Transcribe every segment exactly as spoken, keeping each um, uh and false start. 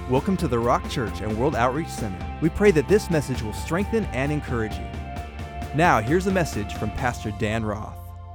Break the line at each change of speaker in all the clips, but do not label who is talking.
Welcome to the Rock Church and World Outreach Center. We pray that this message will strengthen and encourage you. Now, here's a message from Pastor Dan Roth.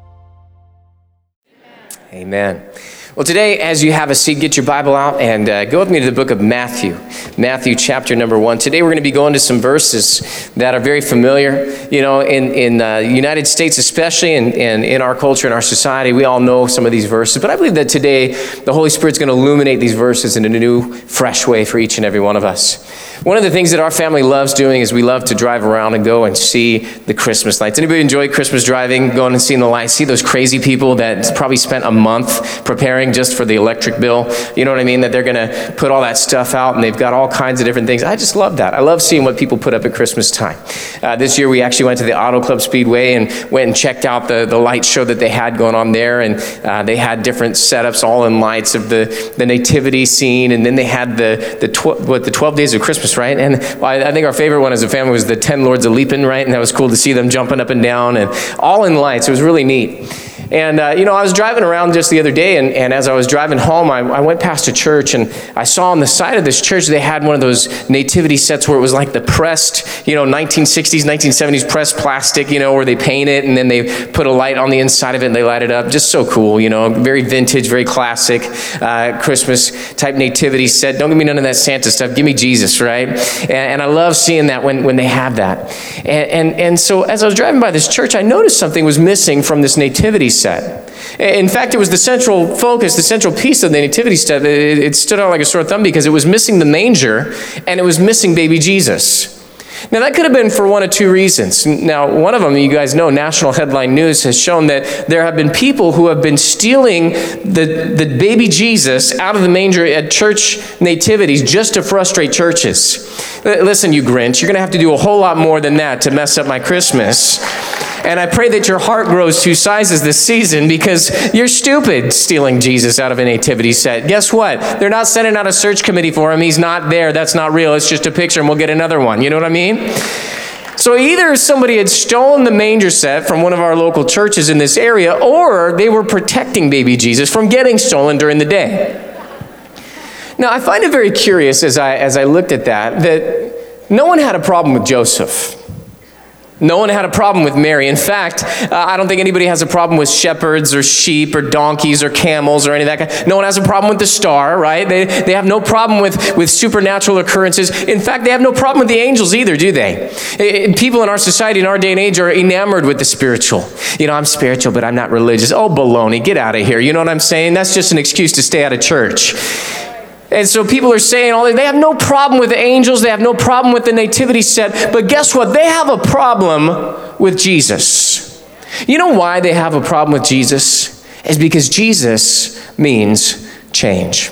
Amen. Well, today, as you have a seat, get your Bible out and uh, go with me to the book of Matthew. Matthew chapter number one. Today, we're going to be going to some verses that are very familiar. You know, in in the uh, United States especially, and, and in our culture, in our society, we all know some of these verses. But I believe that today, the Holy Spirit's going to illuminate these verses in a new, fresh way for each and every one of us. One of the things that our family loves doing is we love to drive around and go and see the Christmas lights. Anybody enjoy Christmas driving, going and seeing the lights? See those crazy people that probably spent a month preparing just for the electric bill? You know what I mean? That they're going to put all that stuff out, and they've got all kinds of different things. I just love that. I love seeing what people put up at Christmas time. Uh, this year we actually went to the Auto Club Speedway and went and checked out the, the light show that they had going on there, and uh, they had different setups all in lights of the, the nativity scene, and then they had the the tw- what the twelve days of Christmas, right? And well, I, I think our favorite one as a family was the ten Lords of Leaping, right? And that was cool to see them jumping up and down and all in lights. It was really neat. And, uh, you know, I was driving around just the other day, and, and as I was driving home, I, I went past a church, and I saw on the side of this church, they had one of those nativity sets where it was like the pressed, you know, nineteen sixties, nineteen seventies pressed plastic, you know, where they paint it, and then they put a light on the inside of it, and they light it up. Just so cool, you know, very vintage, very classic uh, Christmas-type nativity set. Don't give me none of that Santa stuff. Give me Jesus, right? And, and I love seeing that when, when they have that. And, and, and so as I was driving by this church, I noticed something was missing from this nativity set. In fact, it was the central focus, the central piece of the nativity set. It, it stood out like a sore thumb because it was missing the manger and it was missing baby Jesus. Now, that could have been for one of two reasons. Now, one of them, you guys know, National Headline News has shown that there have been people who have been stealing the, the baby Jesus out of the manger at church nativities just to frustrate churches. Listen, you Grinch, you're going to have to do a whole lot more than that to mess up my Christmas. And I pray that your heart grows two sizes this season because you're stupid stealing Jesus out of a nativity set. Guess what? They're not sending out a search committee for him. He's not there. That's not real. It's just a picture, and we'll get another one. You know what I mean? So either somebody had stolen the manger set from one of our local churches in this area, or they were protecting baby Jesus from getting stolen during the day. Now, I find it very curious as I as I looked at that, that no one had a problem with Joseph. No one had a problem with Mary. In fact, uh, I don't think anybody has a problem with shepherds or sheep or donkeys or camels or any of that kind. No one has a problem with the star, right? They they have no problem with, with supernatural occurrences. In fact, they have no problem with the angels either, do they? It, people in our society, in our day and age, are enamored with the spiritual. You know, I'm spiritual, but I'm not religious. Oh, baloney, get out of here. You know what I'm saying? That's just an excuse to stay out of church. And so people are saying all that. They have no problem with the angels. They have no problem with the nativity set. But guess what? They have a problem with Jesus. You know why they have a problem with Jesus? It's because Jesus means change.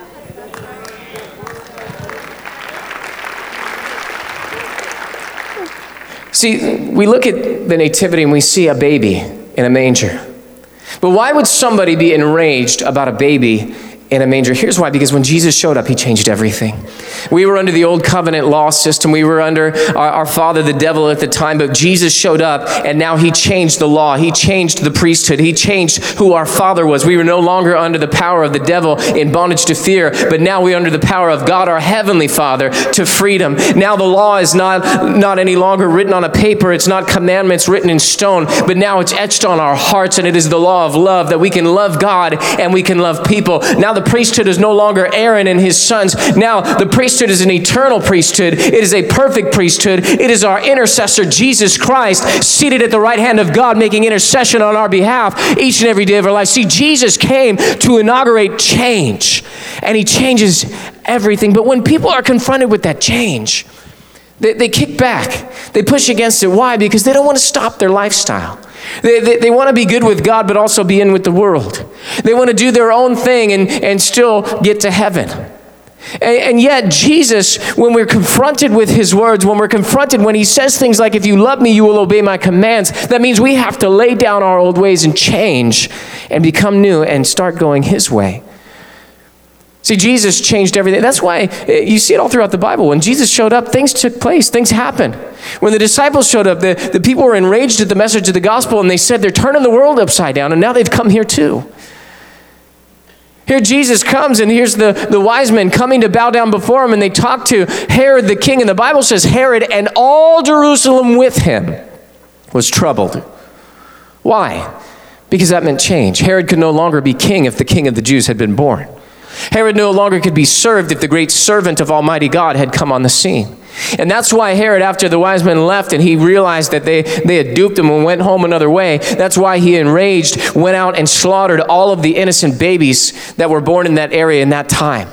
See, we look at the nativity and we see a baby in a manger. But why would somebody be enraged about a baby in a manger? Here's why. Because when Jesus showed up, he changed everything. We were under the old covenant law system. We were under our, our father, the devil, at the time. But Jesus showed up, and now he changed the law. He changed the priesthood. He changed who our father was. We were no longer under the power of the devil in bondage to fear, but now we're under the power of God, our heavenly Father, to freedom. Now the law is not, not any longer written on a paper. It's not commandments written in stone, but now it's etched on our hearts, and it is the law of love, that we can love God and we can love people. Now the The priesthood is no longer Aaron and his sons. Now the priesthood is an eternal priesthood. It is a perfect priesthood. It is our intercessor, Jesus Christ, seated at the right hand of God, making intercession on our behalf each and every day of our life. See, Jesus came to inaugurate change, and he changes everything. But when people are confronted with that change, they, they kick back. They push against it. Why? Because they don't want to stop their lifestyle. They, they, they want to be good with God, but also be in with the world. They want to do their own thing and, and still get to heaven. And, and yet Jesus, when we're confronted with his words, when we're confronted, when he says things like, if you love me, you will obey my commands, that means we have to lay down our old ways and change and become new and start going his way. See, Jesus changed everything. That's why you see it all throughout the Bible. When Jesus showed up, things took place. Things happened. When the disciples showed up, the, the people were enraged at the message of the gospel, and they said they're turning the world upside down, and now they've come here too. Here Jesus comes, and here's the, the wise men coming to bow down before him, and they talk to Herod the king, and the Bible says Herod and all Jerusalem with him was troubled. Why? Because that meant change. Herod could no longer be king if the king of the Jews had been born. Herod no longer could be served if the great servant of Almighty God had come on the scene. And that's why Herod, after the wise men left and he realized that they, they had duped him and went home another way, that's why he, enraged, went out and slaughtered all of the innocent babies that were born in that area in that time.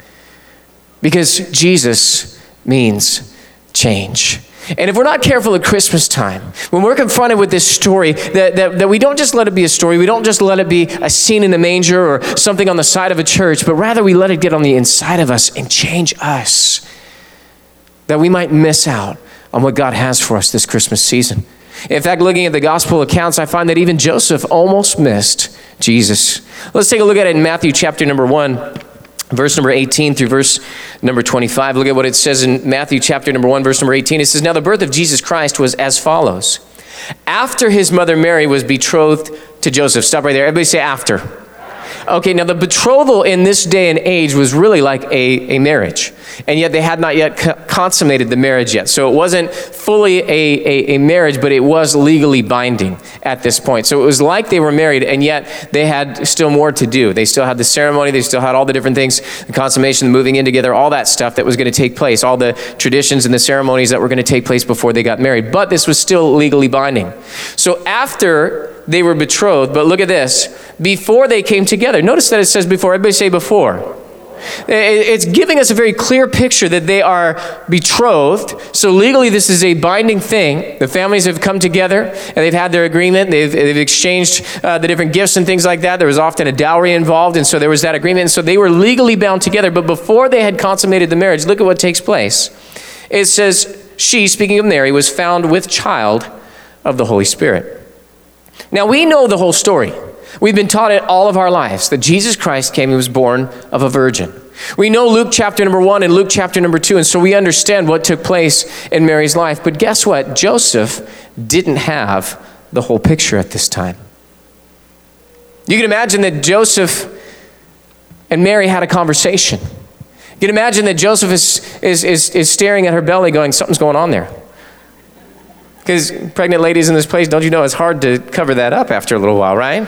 Because Jesus means change. And if we're not careful at Christmas time, when we're confronted with this story, that, that, that we don't just let it be a story, we don't just let it be a scene in the manger or something on the side of a church, but rather we let it get on the inside of us and change us, that we might miss out on what God has for us this Christmas season. In fact, looking at the gospel accounts, I find that even Joseph almost missed Jesus. Let's take a look at it in Matthew chapter number one. Verse number eighteen through verse number twenty-five. Look at what it says in Matthew chapter number one, verse number eighteen. It says, "Now the birth of Jesus Christ was as follows. After his mother Mary was betrothed to Joseph." Stop right there. Everybody say after. Okay, now the betrothal in this day and age was really like a, a marriage. And yet they had not yet co- consummated the marriage yet. So it wasn't fully a, a, a marriage, but it was legally binding at this point. So it was like they were married, and yet they had still more to do. They still had the ceremony. They still had all the different things, the consummation, the moving in together, all that stuff that was going to take place, all the traditions and the ceremonies that were going to take place before they got married. But this was still legally binding. So after they were betrothed, but look at this, before they came together. Notice that it says before. Everybody say before. It's giving us a very clear picture that they are betrothed. So legally, this is a binding thing. The families have come together and they've had their agreement. They've, they've exchanged uh, the different gifts and things like that. There was often a dowry involved, and so there was that agreement. And so they were legally bound together. But before they had consummated the marriage, look at what takes place. It says, she, speaking of Mary, was found with child of the Holy Spirit. Now, we know the whole story. We've been taught it all of our lives, that Jesus Christ came and was born of a virgin. We know Luke chapter number one and Luke chapter number two, and so we understand what took place in Mary's life. But guess what? Joseph didn't have the whole picture at this time. You can imagine that Joseph and Mary had a conversation. You can imagine that Joseph is, is, is, is staring at her belly going, something's going on there. Because pregnant ladies in this place, don't you know, it's hard to cover that up after a little while, right?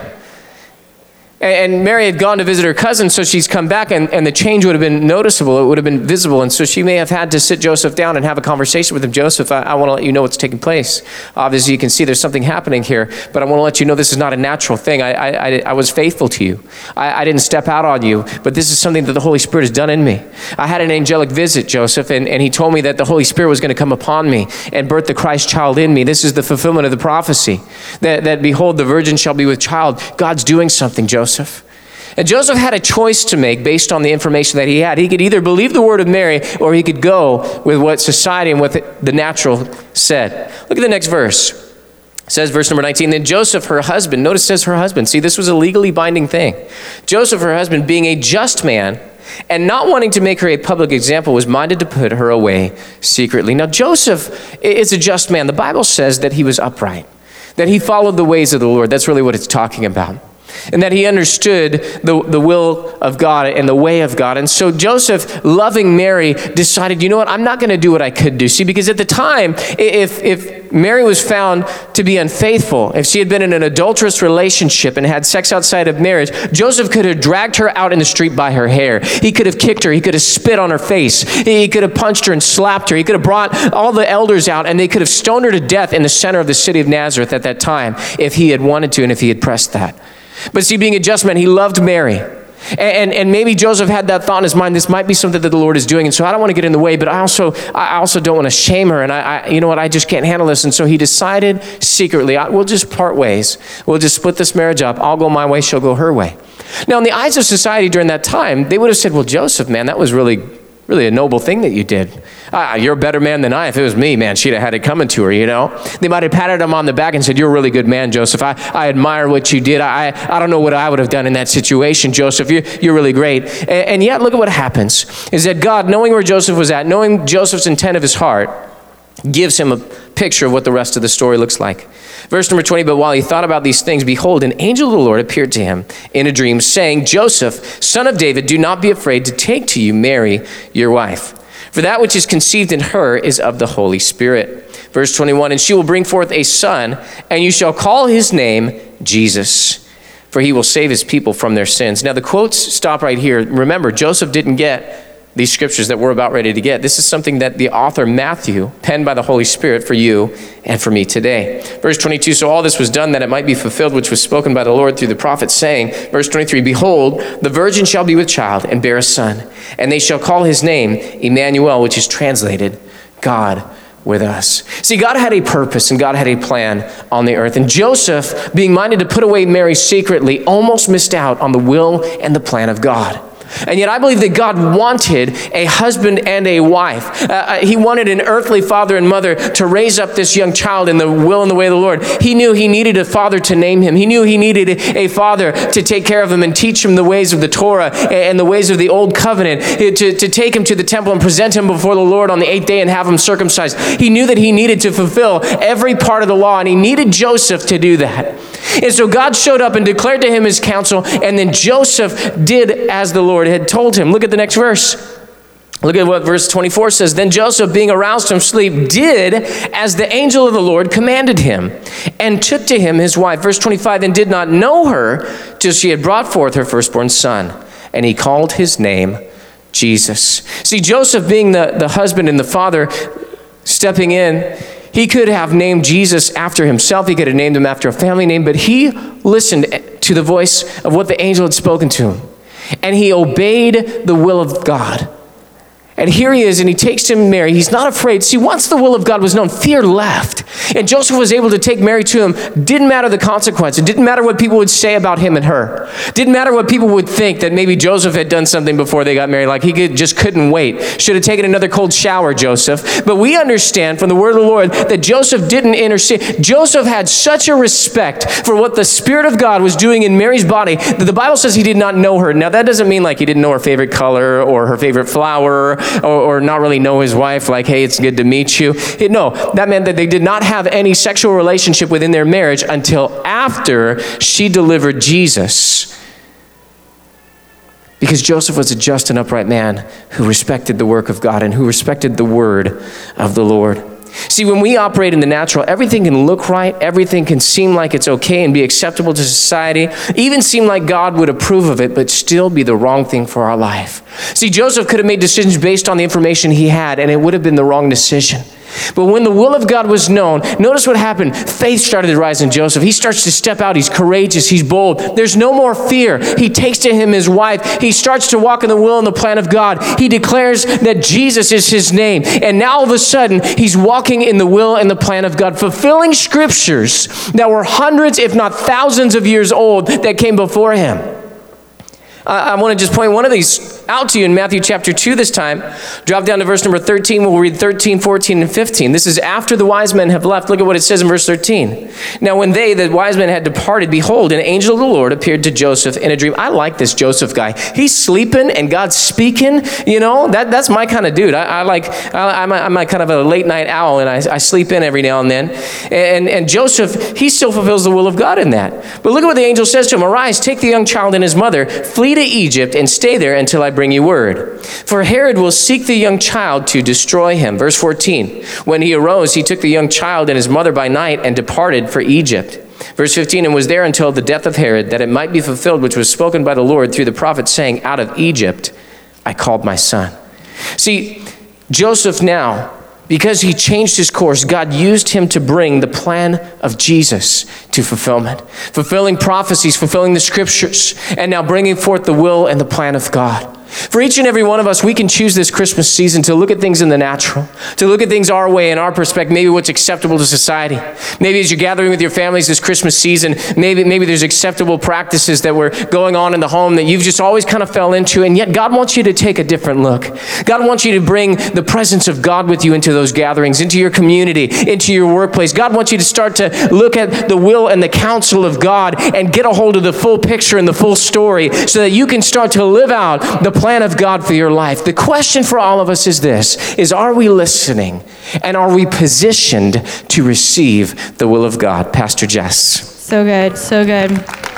And Mary had gone to visit her cousin, so she's come back, and, and the change would have been noticeable. It would have been visible. And so she may have had to sit Joseph down and have a conversation with him. Joseph, I, I want to let you know what's taking place. Obviously, you can see there's something happening here, but I want to let you know this is not a natural thing. I, I, I, I was faithful to you. I, I didn't step out on you, but this is something that the Holy Spirit has done in me. I had an angelic visit, Joseph, and, and he told me that the Holy Spirit was going to come upon me and birth the Christ child in me. This is the fulfillment of the prophecy, that, that behold, the virgin shall be with child. God's doing something, Joseph. And Joseph had a choice to make based on the information that he had. He could either believe the word of Mary, or he could go with what society and what the natural said. Look at the next verse. It says, verse number nineteen, then Joseph, her husband, notice it says her husband. See, this was a legally binding thing. Joseph, her husband, being a just man, and not wanting to make her a public example, was minded to put her away secretly. Now, Joseph is a just man. The Bible says that he was upright, that he followed the ways of the Lord. That's really what it's talking about. And that he understood the, the will of God and the way of God. And so Joseph, loving Mary, decided, you know what, I'm not going to do what I could do. See, because at the time, if, if Mary was found to be unfaithful, if she had been in an adulterous relationship and had sex outside of marriage, Joseph could have dragged her out in the street by her hair. He could have kicked her. He could have spit on her face. He could have punched her and slapped her. He could have brought all the elders out, and they could have stoned her to death in the center of the city of Nazareth at that time if he had wanted to and if he had pressed that. But see, being a just man, he loved Mary. And, and, and maybe Joseph had that thought in his mind, this might be something that the Lord is doing. And so I don't want to get in the way, but I also I also don't want to shame her. And I, I you know what, I just can't handle this. And so he decided secretly, I, we'll just part ways. We'll just split this marriage up. I'll go my way, she'll go her way. Now, in the eyes of society during that time, they would have said, well, Joseph, man, that was really, really a noble thing that you did. Ah, you're a better man than I. If it was me, man, she'd have had it coming to her, you know. They might have patted him on the back and said, you're a really good man, Joseph. I, I admire what you did. I, I don't know what I would have done in that situation, Joseph. You're, you're really great. And, and yet, look at what happens, is that God, knowing where Joseph was at, knowing Joseph's intent of his heart, gives him a picture of what the rest of the story looks like. Verse number twenty, but while he thought about these things, behold, an angel of the Lord appeared to him in a dream, saying, Joseph, son of David, do not be afraid to take to you Mary, your wife. For that which is conceived in her is of the Holy Spirit. Verse twenty-one, and she will bring forth a son, and you shall call his name Jesus, for he will save his people from their sins. Now the quotes stop right here. Remember, Joseph didn't get these scriptures that we're about ready to get. This is something that the author Matthew penned by the Holy Spirit for you and for me today. Verse twenty-two, so all this was done that it might be fulfilled, which was spoken by the Lord through the prophet, saying, verse twenty-three, behold, the virgin shall be with child and bear a son, and they shall call his name Emmanuel, which is translated, God with us. See, God had a purpose and God had a plan on the earth. And Joseph, being minded to put away Mary secretly, almost missed out on the will and the plan of God. And yet I believe that God wanted a husband and a wife. Uh, he wanted an earthly father and mother to raise up this young child in the will and the way of the Lord. He knew he needed a father to name him. He knew he needed a father to take care of him and teach him the ways of the Torah and the ways of the old covenant, to, to take him to the temple and present him before the Lord on the eighth day and have him circumcised. He knew that he needed to fulfill every part of the law, and he needed Joseph to do that. And so God showed up and declared to him his counsel, and then Joseph did as the Lord had told him. Look at the next verse. Look at what verse twenty-four says. Then Joseph, being aroused from sleep, did as the angel of the Lord commanded him, and took to him his wife. Verse twenty-five, and did not know her till she had brought forth her firstborn son, and he called his name Jesus. See, Joseph being the, the husband and the father stepping in, he could have named Jesus after himself. He could have named him after a family name, but he listened to the voice of what the angel had spoken to him. And he obeyed the will of God. And here he is, and he takes him Mary. He's not afraid. See, once the will of God was known, fear left. And Joseph was able to take Mary to him. Didn't matter the consequence. It didn't matter what people would say about him and her. Didn't matter what people would think, that maybe Joseph had done something before they got married. Like he could, just couldn't wait. Should have taken another cold shower, Joseph. But we understand from the word of the Lord that Joseph didn't intercede. Joseph had such a respect for what the Spirit of God was doing in Mary's body that the Bible says he did not know her. Now that doesn't mean like he didn't know her favorite color or her favorite flower, Or, or not really know his wife, like, hey, it's good to meet you. It, no, that meant that they did not have any sexual relationship within their marriage until after she delivered Jesus. Because Joseph was a just and upright man who respected the work of God and who respected the word of the Lord. See, when we operate in the natural, everything can look right, everything can seem like it's okay and be acceptable to society, even seem like God would approve of it, but still be the wrong thing for our life. See, Joseph could have made decisions based on the information he had, and it would have been the wrong decision. But when the will of God was known, notice what happened. Faith started to rise in Joseph. He starts to step out. He's courageous. He's bold. There's no more fear. He takes to him his wife. He starts to walk in the will and the plan of God. He declares that Jesus is his name. And now all of a sudden, he's walking in the will and the plan of God, fulfilling scriptures that were hundreds, if not thousands of years old that came before him. I want to just point one of these out to you in Matthew chapter two this time. Drop down to verse number thirteen. We'll read thirteen, fourteen, and fifteen. This is after the wise men have left. Look at what it says in verse thirteen. Now when they, the wise men, had departed, behold, an angel of the Lord appeared to Joseph in a dream. I like this Joseph guy. He's sleeping and God's speaking. You know, that, that's my kind of dude. I, I like, I, I'm, a, I'm a kind of a late night owl, and I, I sleep in every now and then. And, and Joseph, he still fulfills the will of God in that. But look at what the angel says to him. Arise, take the young child and his mother, flee to Egypt and stay there until I bring you word. For Herod will seek the young child to destroy him. Verse fourteen, when he arose, he took the young child and his mother by night and departed for Egypt. Verse fifteen, and was there until the death of Herod, that it might be fulfilled which was spoken by the Lord through the prophet, saying, out of Egypt I called my son. See, Joseph now, because he changed his course, God used him to bring the plan of Jesus to fulfillment, fulfilling prophecies, fulfilling the scriptures, and now bringing forth the will and the plan of God. For each and every one of us, we can choose this Christmas season to look at things in the natural, to look at things our way, in our perspective, maybe what's acceptable to society. Maybe as you're gathering with your families this Christmas season, maybe, maybe there's acceptable practices that were going on in the home that you've just always kind of fell into, and yet God wants you to take a different look. God wants you to bring the presence of God with you into those gatherings, into your community, into your workplace. God wants you to start to look at the will and the counsel of God and get a hold of the full picture and the full story so that you can start to live out the plan of God for your life. The question for all of us is this, is are we listening and are we positioned to receive the will of God? Pastor Jess.
So good, so good.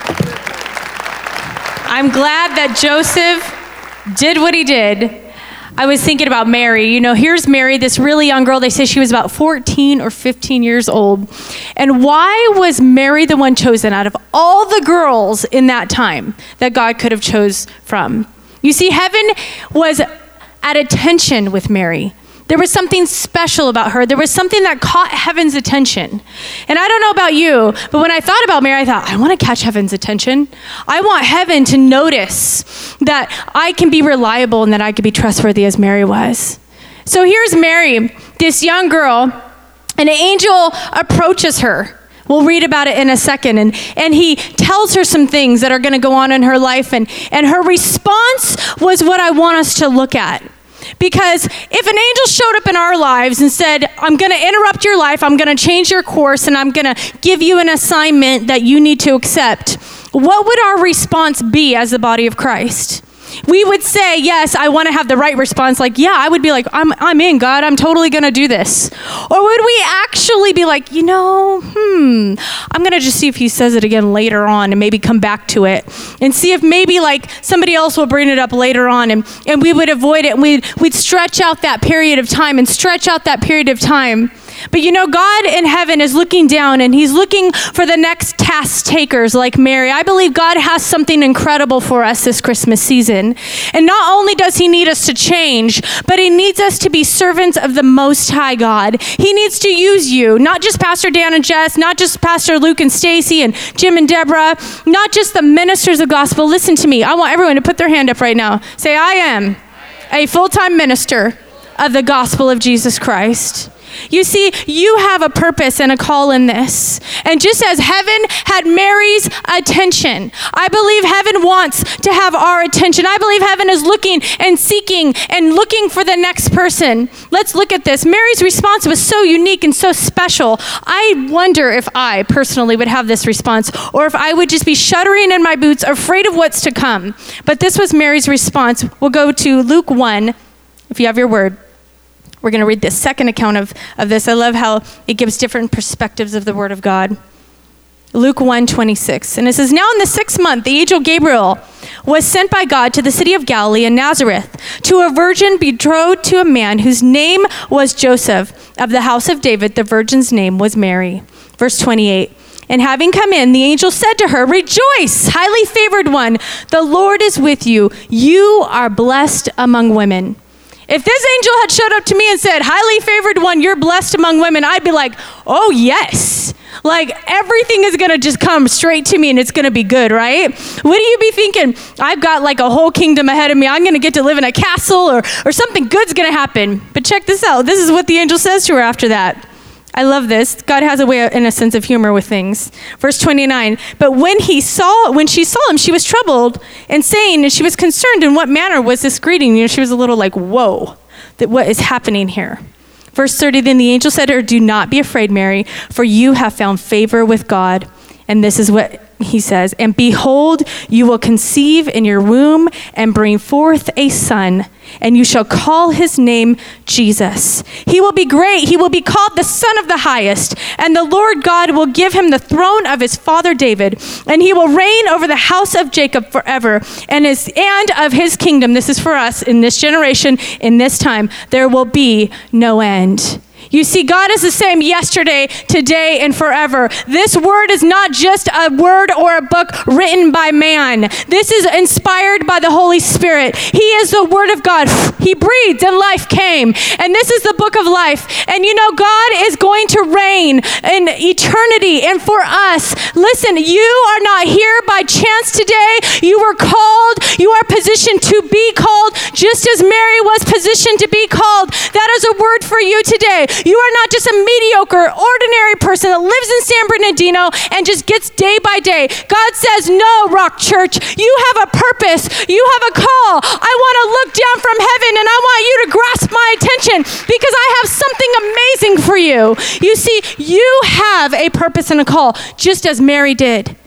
I'm glad that Joseph did what he did. I was thinking about Mary. You know, here's Mary, this really young girl. They say she was about fourteen or fifteen years old. And why was Mary the one chosen out of all the girls in that time that God could have chose from? You see, heaven was at attention with Mary. There was something special about her. There was something that caught heaven's attention. And I don't know about you, but when I thought about Mary, I thought, I want to catch heaven's attention. I want heaven to notice that I can be reliable and that I can be trustworthy as Mary was. So here's Mary, this young girl, and an angel approaches her. We'll read about it in a second. And, and he tells her some things that are going to go on in her life. And, and her response was what I want us to look at. Because if an angel showed up in our lives and said, I'm going to interrupt your life, I'm going to change your course, and I'm going to give you an assignment that you need to accept, what would our response be as the body of Christ? We would say, yes, I want to have the right response. Like, yeah, I would be like, I'm I'm in, God. I'm totally going to do this. Or would we actually be like, you know, hmm, I'm going to just see if he says it again later on and maybe come back to it and see if maybe like somebody else will bring it up later on, and, and we would avoid it. And we'd, we'd stretch out that period of time and stretch out that period of time. But you know, God in heaven is looking down and he's looking for the next task takers like Mary. I believe God has something incredible for us this Christmas season. And not only does he need us to change, but he needs us to be servants of the Most High God. He needs to use you, not just Pastor Dan and Jess, not just Pastor Luke and Stacy and Jim and Deborah, not just the ministers of gospel. Listen to me. I want everyone to put their hand up right now. Say, I am a full-time minister of the gospel of Jesus Christ. You see, you have a purpose and a call in this. And just as heaven had Mary's attention, I believe heaven wants to have our attention. I believe heaven is looking and seeking and looking for the next person. Let's look at this. Mary's response was so unique and so special. I wonder if I personally would have this response, or if I would just be shuddering in my boots, afraid of what's to come. But this was Mary's response. We'll go to Luke one, if you have your word. We're going to read the second account of, of this. I love how it gives different perspectives of the Word of God. Luke one twenty-six. And it says, now in the sixth month, the angel Gabriel was sent by God to the city of Galilee in Nazareth to a virgin betrothed to a man whose name was Joseph, of the house of David. The virgin's name was Mary. Verse twenty-eight. And having come in, the angel said to her, rejoice, highly favored one. The Lord is with you. You are blessed among women. If this angel had showed up to me and said, highly favored one, you're blessed among women, I'd be like, oh yes. Like everything is going to just come straight to me and it's going to be good, right? What do you be thinking? I've got like a whole kingdom ahead of me. I'm going to get to live in a castle, or, or something good's going to happen. But check this out. This is what the angel says to her after that. I love this. God has a way and a sense of humor with things. Verse twenty-nine, but when he saw, when she saw him, she was troubled and saying, and she was concerned in what manner was this greeting. You know, she was a little like, whoa, that what is happening here? Verse thirty, then the angel said to her, do not be afraid, Mary, for you have found favor with God. And this is what he says, and behold, you will conceive in your womb and bring forth a son, and you shall call his name Jesus. He will be great. He will be called the Son of the Highest, and the Lord God will give him the throne of his father David, and he will reign over the house of Jacob forever, and his and of his kingdom. This is for us in this generation, in this time, there will be no end. You see, God is the same yesterday, today, and forever. This word is not just a word or a book written by man. This is inspired by the Holy Spirit. He is the word of God. He breathed and life came. And this is the book of life. And you know, God is going to reign in eternity. And for us, listen, you are not here by chance today. You were called. You are positioned to be called, just as Mary was positioned to be called. That is a word for you today. You are not just a mediocre, ordinary person that lives in San Bernardino and just gets day by day. God says, no, Rock Church, you have a purpose. You have a call. I want to look down from heaven and I want you to grasp my attention because I have something amazing for you. You see, you have a purpose and a call, just as Mary did.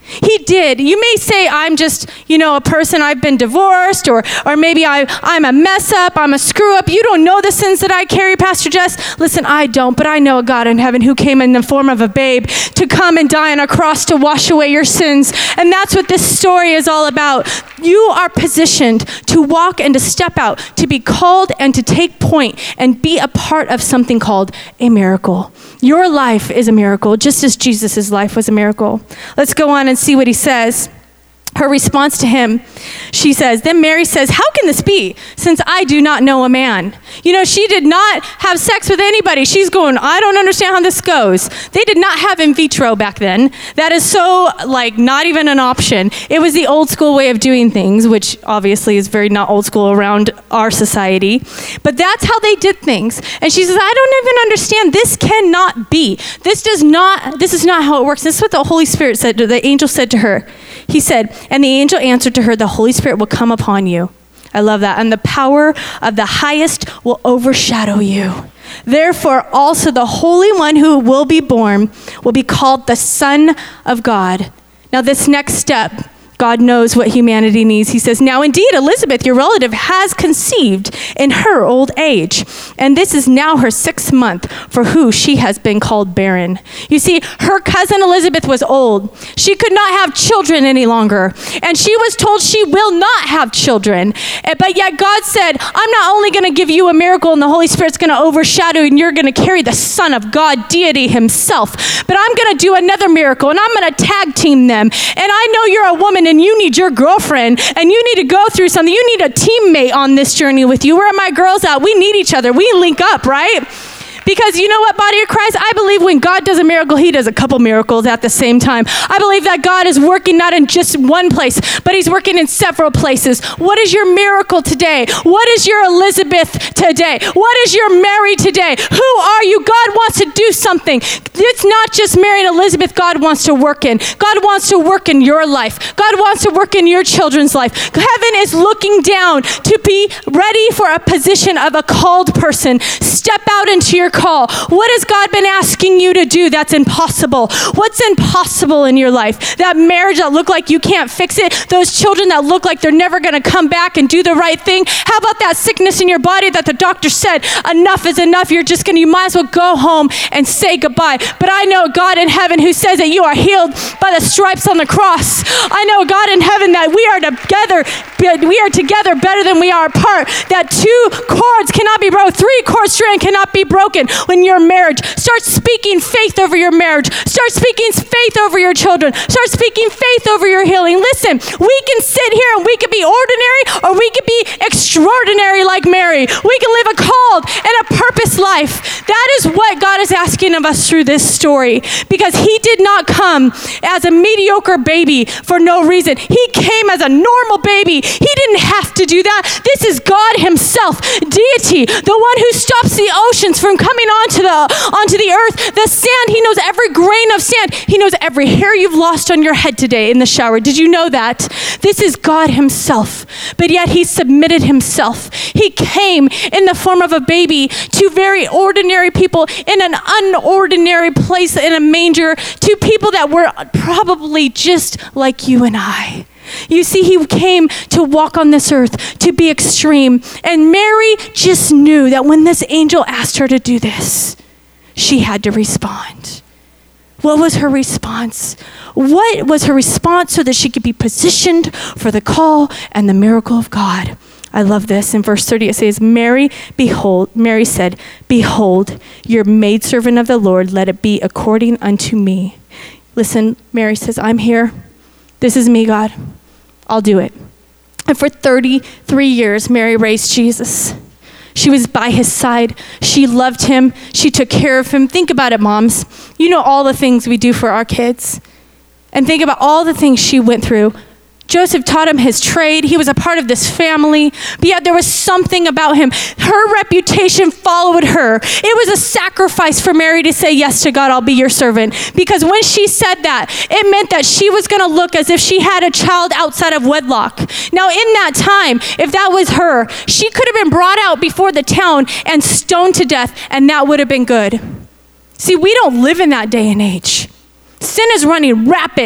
He did. You may say, I'm just, you know, a person, I've been divorced, or or maybe I, I'm a mess up, I'm a screw up. You don't know the sins that I carry, Pastor Jess. Listen, I don't, but I know a God in heaven who came in the form of a babe to come and die on a cross to wash away your sins. And that's what this story is all about. You are positioned to walk and to step out, to be called and to take point and be a part of something called a miracle. Your life is a miracle, just as Jesus' life was a miracle. Let's go on and see what he says. Her response to him, she says, then Mary says, how can this be, since I do not know a man? You know, she did not have sex with anybody. She's going, I don't understand how this goes. They did not have in vitro back then. That is so, like, not even an option. It was the old school way of doing things, which obviously is very not old school around our society. But that's how they did things. And she says, I don't even understand. This cannot be. This does not, this is not how it works. This is what the Holy Spirit said, the angel said to her. He said, and the angel answered to her, the Holy Spirit will come upon you. I love that. And the power of the highest will overshadow you. Therefore, also the Holy One who will be born will be called the Son of God. Now, this next step, God knows what humanity needs. He says, now indeed, Elizabeth, your relative, has conceived in her old age, and this is now her sixth month for who she has been called barren. You see, her cousin Elizabeth was old. She could not have children any longer, and she was told she will not have children. But yet God said, I'm not only going to give you a miracle and the Holy Spirit's going to overshadow you and you're going to carry the Son of God, deity himself, but I'm going to do another miracle and I'm going to tag team them. And I know you're a woman and you need your girlfriend and you need to go through something. You need a teammate on this journey with you. Where are my girls at? We need each other. We link up, right? Because you know what, body of Christ? I believe when God does a miracle, he does a couple miracles at the same time. I believe that God is working not in just one place, but he's working in several places. What is your miracle today? What is your Elizabeth today? What is your Mary today? Who are you? God wants to do something. It's not just Mary and Elizabeth God wants to work in. God wants to work in your life. God wants to work in your children's life. Heaven is looking down to be ready for a position of a called person. Step out into your call. What has God been asking you to do that's impossible? What's impossible in your life? That marriage that look like you can't fix it? Those children that look like they're never going to come back and do the right thing? How about that sickness in your body that the doctor said, enough is enough. You're just going to, you might as well go home and say goodbye. But I know God in heaven who says that you are healed by the stripes on the cross. I know God in heaven that we are together, we are together better than we are apart. That two cords cannot be broken, three cord strand cannot be broken. When your marriage, start speaking faith over your marriage. Start speaking faith over your children. Start speaking faith over your healing. Listen, we can sit here and we can be ordinary or we can be extraordinary like Mary. We can live a called and a purpose life. That is what God is asking of us through this story, because he did not come as a mediocre baby for no reason. He came as a normal baby. He didn't have to do that. This is God himself, deity, the one who stops the oceans from coming onto the onto the earth. The sand, he knows every grain of sand. He knows every hair you've lost on your head today in the shower. Did you know that? This is God himself. But yet he submitted himself. He came in the form of a baby to very ordinary people in an unordinary place in a manger, to people that were probably just like you and I. You see, he came to walk on this earth, to be extreme. And Mary just knew that when this angel asked her to do this, she had to respond. What was her response? What was her response so that she could be positioned for the call and the miracle of God? I love this. In verse thirty, it says, Mary, behold, Mary said, behold, your maidservant of the Lord, let it be according unto me. Listen, Mary says, I'm here. This is me, God. I'll do it. And for thirty-three years, Mary raised Jesus. She was by his side. She loved him. She took care of him. Think about it, moms. You know all the things we do for our kids. And think about all the things she went through. Joseph taught him his trade. He was a part of this family. But yet there was something about him. Her reputation followed her. It was a sacrifice for Mary to say, yes to God, I'll be your servant. Because when she said that, it meant that she was going to look as if she had a child outside of wedlock. Now in that time, if that was her, she could have been brought out before the town and stoned to death, and that would have been good. See, we don't live in that day and age. Sin is running rapid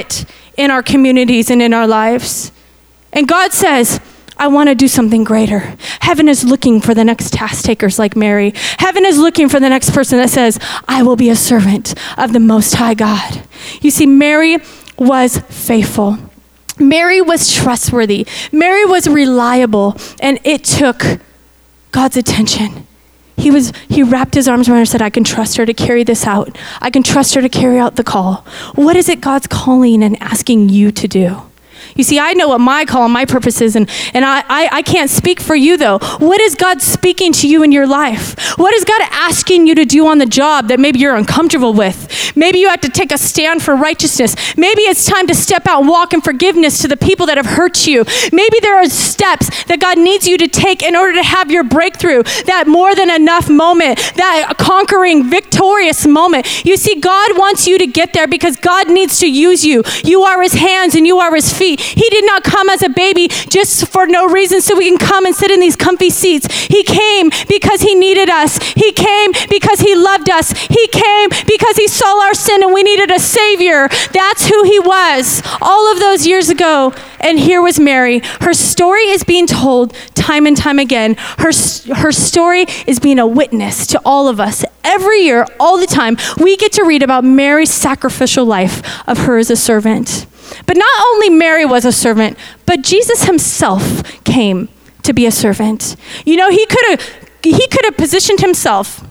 in our communities and in our lives. And God says, I want to do something greater. Heaven is looking for the next task takers like Mary. Heaven is looking for the next person that says, I will be a servant of the Most High God. You see, Mary was faithful. Mary was trustworthy. Mary was reliable, and it took God's attention. He was, he wrapped his arms around her and said, I can trust her to carry this out. I can trust her to carry out the call. What is it God's calling and asking you to do? You see, I know what my call and my purpose is, and, and I, I, I can't speak for you, though. What is God speaking to you in your life? What is God asking you to do on the job that maybe you're uncomfortable with? Maybe you have to take a stand for righteousness. Maybe it's time to step out and walk in forgiveness to the people that have hurt you. Maybe there are steps that God needs you to take in order to have your breakthrough, that more than enough moment, that conquering, victorious moment. You see, God wants you to get there because God needs to use you. You are his hands and you are his feet. He did not come as a baby just for no reason so we can come and sit in these comfy seats. He came because he needed us. He came because he loved us. He came because he saw our sin and we needed a savior. That's who he was all of those years ago. And here was Mary. Her story is being told time and time again. Her, her story is being a witness to all of us. Every year, all the time, we get to read about Mary's sacrificial life of her as a servant. But not only Mary was a servant, but Jesus himself came to be a servant. You know, he could have he could have positioned himself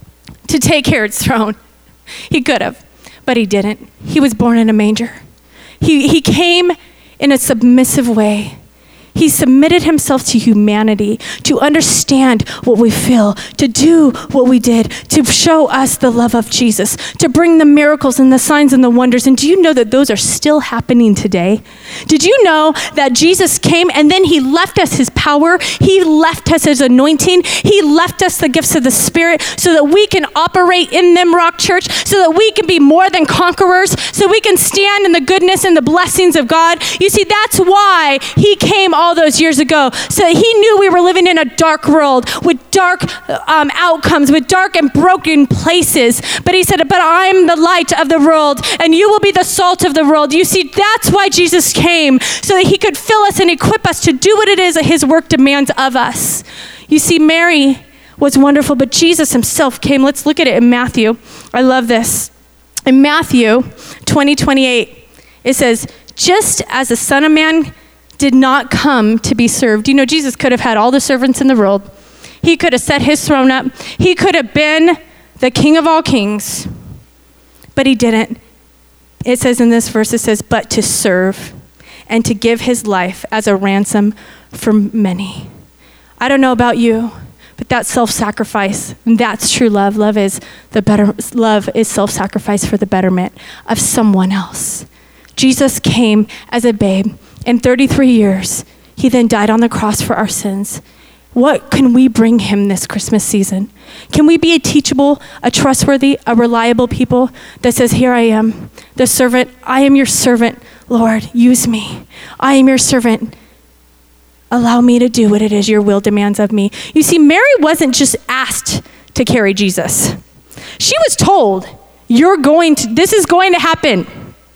to take Herod's throne. He could have, but he didn't. He was born in a manger. He he came in a submissive way. He submitted himself to humanity, to understand what we feel, to do what we did, to show us the love of Jesus, to bring the miracles and the signs and the wonders. And do you know that those are still happening today? Did you know that Jesus came and then he left us his power? He left us his anointing. He left us the gifts of the Spirit so that we can operate in them, Rock Church, so that we can be more than conquerors, so we can stand in the goodness and the blessings of God. You see, that's why he came all those years ago, so that he knew we were living in a dark world with dark um, outcomes, with dark and broken places. But he said, but I'm the light of the world and you will be the salt of the world. You see, that's why Jesus came, so that he could fill us and equip us to do what it is that his work demands of us. You see, Mary was wonderful, but Jesus himself came. Let's look at it in Matthew. I love this. In Matthew twenty, twenty-eight, it says, just as the Son of Man did not come to be served. You know, Jesus could have had all the servants in the world. He could have set his throne up. He could have been the King of all kings, but he didn't. It says in this verse, it says, but to serve and to give his life as a ransom for many. I don't know about you, but that's self-sacrifice. And that's true love. Love is the better, love is self-sacrifice for the betterment of someone else. Jesus came as a babe. In thirty-three years, he then died on the cross for our sins. What can we bring him this Christmas season? Can we be a teachable, a trustworthy, a reliable people that says, here I am, the servant. I am your servant, Lord, use me. I am your servant. Allow me to do what it is your will demands of me. You see, Mary wasn't just asked to carry Jesus. She was told, you're going to, this is going to happen.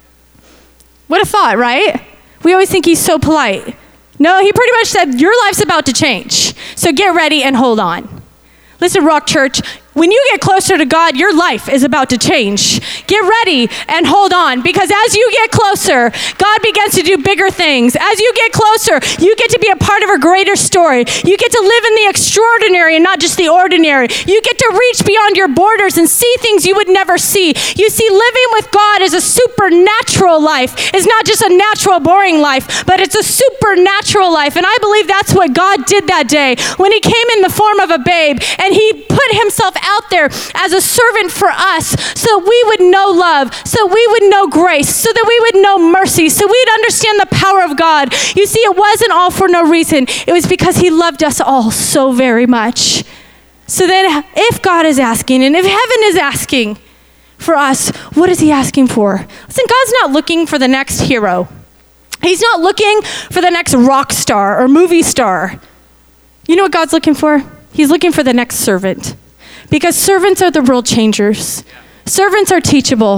What a thought, right? We always think he's so polite. No, he pretty much said, your life's about to change. So get ready and hold on. Listen, Rock Church, when you get closer to God, your life is about to change. Get ready and hold on, because as you get closer, God begins to do bigger things. As you get closer, you get to be a part of a greater story. You get to live in the extraordinary and not just the ordinary. You get to reach beyond your borders and see things you would never see. You see, living with God is a supernatural life. It's not just a natural, boring life, but it's a supernatural life. And I believe that's what God did that day when he came in the form of a babe and he put himself out there as a servant for us, so we would know love, so we would know grace, so that we would know mercy, so we'd understand the power of God. You see, it wasn't all for no reason. It was because he loved us all so very much. So then if God is asking, and if heaven is asking for us, what is he asking for? Listen, God's not looking for the next hero. He's not looking for the next rock star or movie star. You know what God's looking for? He's looking for the next servant. Because servants are the world changers. Servants are teachable.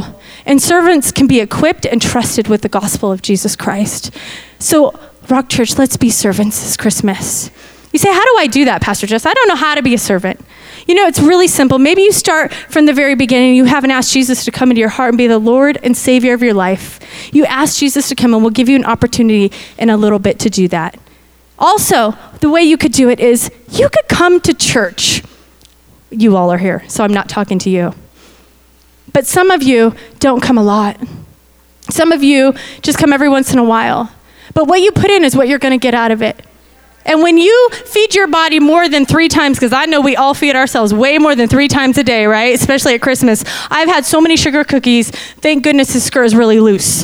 And servants can be equipped and trusted with the gospel of Jesus Christ. So, Rock Church, let's be servants this Christmas. You say, how do I do that, Pastor Jess? I don't know how to be a servant. You know, it's really simple. Maybe you start from the very beginning. You haven't asked Jesus to come into your heart and be the Lord and Savior of your life. You ask Jesus to come, and we'll give you an opportunity in a little bit to do that. Also, the way you could do it is you could come to church. You all are here, so I'm not talking to you. But some of you don't come a lot. Some of you just come every once in a while. But what you put in is what you're going to get out of it. And when you feed your body more than three times, because I know we all feed ourselves way more than three times a day, right? Especially at Christmas. I've had so many sugar cookies. Thank goodness this skirt is really loose.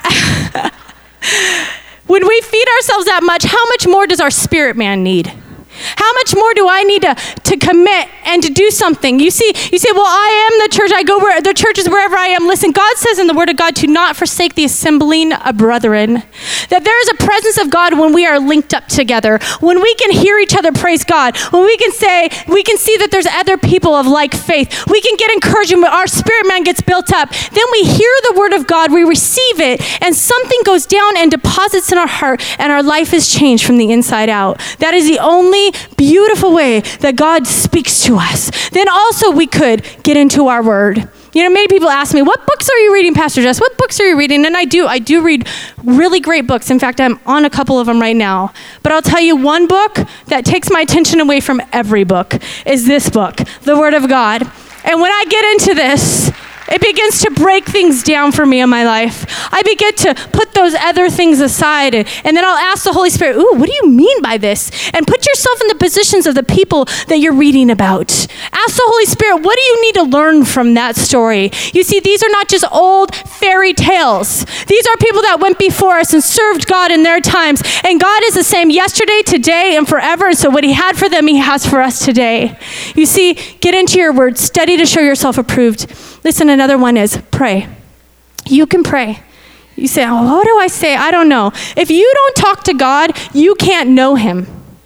When we feed ourselves that much, how much more does our spirit man need? How much more do I need to, to commit and to do something? You see, you say, well, I am the church. I go where the church is wherever I am. Listen, God says in the word of God to not forsake the assembling of brethren. That there is a presence of God when we are linked up together. When we can hear each other praise God. When we can say, we can see that there's other people of like faith. We can get encouragement. Our spirit man gets built up. Then we hear the word of God. We receive it. And something goes down and deposits in our heart. And our life is changed from the inside out. That is the only beautiful way that God speaks to us. Then also we could get into our word. You know, many people ask me, what books are you reading, Pastor Jess? What books are you reading? And I do. I do read really great books. In fact, I'm on a couple of them right now. But I'll tell you one book that takes my attention away from every book is this book, the Word of God. And when I get into this, it begins to break things down for me in my life. I begin to put those other things aside, and, and then I'll ask the Holy Spirit, ooh, what do you mean by this? And put yourself in the positions of the people that you're reading about. Ask the Holy Spirit, what do you need to learn from that story? You see, these are not just old fairy tales. These are people that went before us and served God in their times. And God is the same yesterday, today, and forever. And so what he had for them, he has for us today. You see, get into your word, study to show yourself approved. Listen, another one is pray. You can pray. You say, oh, what do I say? I don't know. If you don't talk to God, you can't know him.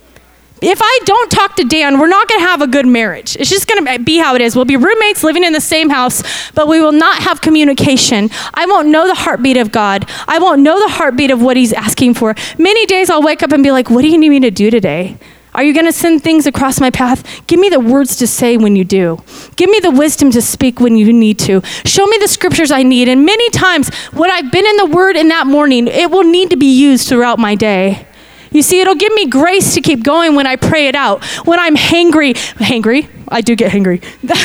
If I don't talk to Dan, we're not going to have a good marriage. It's just going to be how it is. We'll be roommates living in the same house, but we will not have communication. I won't know the heartbeat of God. I won't know the heartbeat of what he's asking for. Many days I'll wake up and be like, what do you need me to do today? Are you going to send things across my path? Give me the words to say when you do. Give me the wisdom to speak when you need to. Show me the scriptures I need. And many times when I've been in the word in that morning, it will need to be used throughout my day. You see, it'll give me grace to keep going when I pray it out. When I'm hangry, hangry, I do get hangry.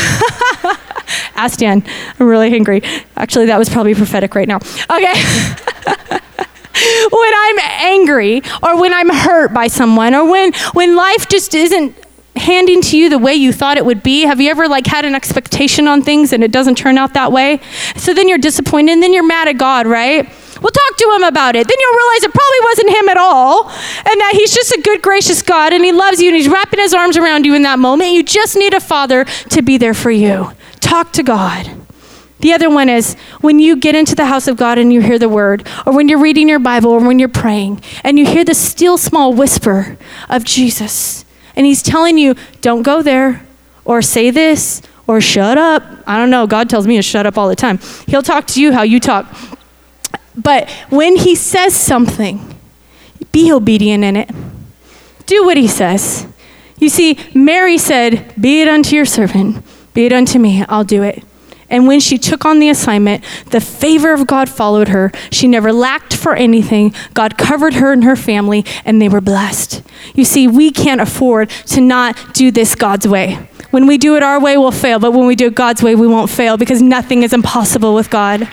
Ask Dan, I'm really hangry. Actually, that was probably prophetic right now. Okay. When I'm angry, or when I'm hurt by someone, or when, when life just isn't handing to you the way you thought it would be. Have you ever like had an expectation on things and it doesn't turn out that way? So then you're disappointed, and then you're mad at God, right? Well, talk to him about it. Then you'll realize it probably wasn't him at all, and that he's just a good, gracious God, and he loves you, and he's wrapping his arms around you in that moment. You just need a father to be there for you. Talk to God. The other one is when you get into the house of God and you hear the word, or when you're reading your Bible, or when you're praying, and you hear the still small whisper of Jesus, and he's telling you, don't go there, or say this, or shut up. I don't know, God tells me to shut up all the time. He'll talk to you how you talk. But when he says something, be obedient in it. Do what he says. You see, Mary said, be it unto your servant, be it unto me, I'll do it. And when she took on the assignment, the favor of God followed her. She never lacked for anything. God covered her and her family, and they were blessed. You see, we can't afford to not do this God's way. When we do it our way, we'll fail. But when we do it God's way, we won't fail, because nothing is impossible with God.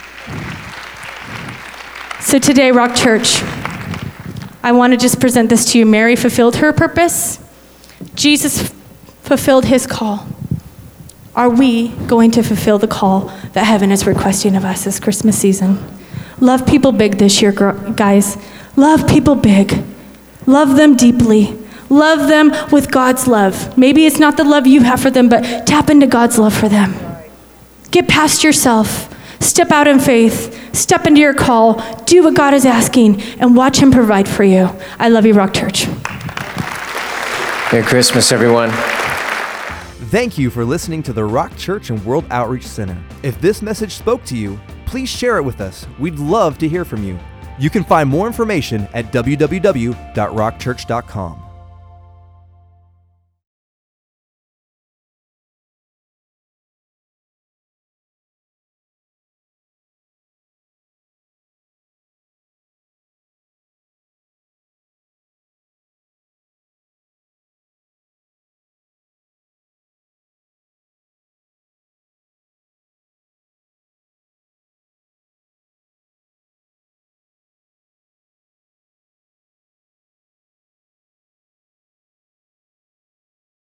So today, Rock Church, I want to just present this to you. Mary fulfilled her purpose. Jesus fulfilled his call. Are we going to fulfill the call that heaven is requesting of us this Christmas season? Love people big this year, guys. Love people big. Love them deeply. Love them with God's love. Maybe it's not the love you have for them, but tap into God's love for them. Get past yourself. Step out in faith. Step into your call. Do what God is asking, and watch him provide for you. I love you, Rock Church.
Merry Christmas, everyone.
Thank you for listening to the Rock Church and World Outreach Center. If this message spoke to you, please share it with us. We'd love to hear from you. You can find more information at w w w dot rock church dot com.